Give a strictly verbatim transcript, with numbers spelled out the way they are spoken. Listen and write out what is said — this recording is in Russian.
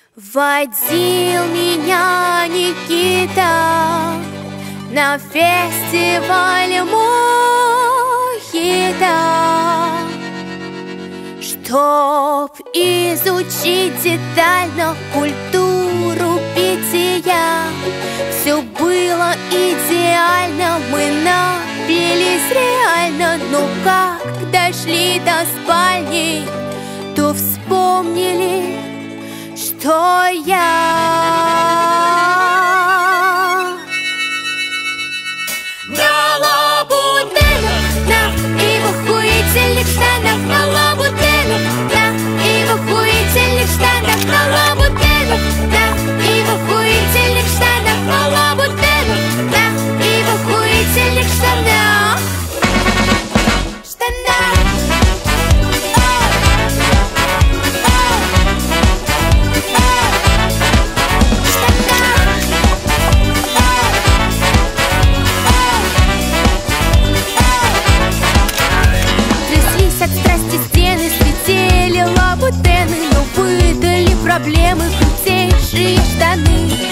Водил меня Никита на фестиваль мохито, чтоб изучить детально культуру питья. Все было идеально, мы напились реально. Но как дошли до спальни, то вспомнили, что я на лабутенах, на и в охуительных штанах, на лабутенах, на и в охуительных штанах, на лабутенах, на и в охуительных штанах, на лабутенах, на и в охуительных штанах. Штанах. От страсти стены слетели лабутены, но выдали проблемы крутейшие штаны.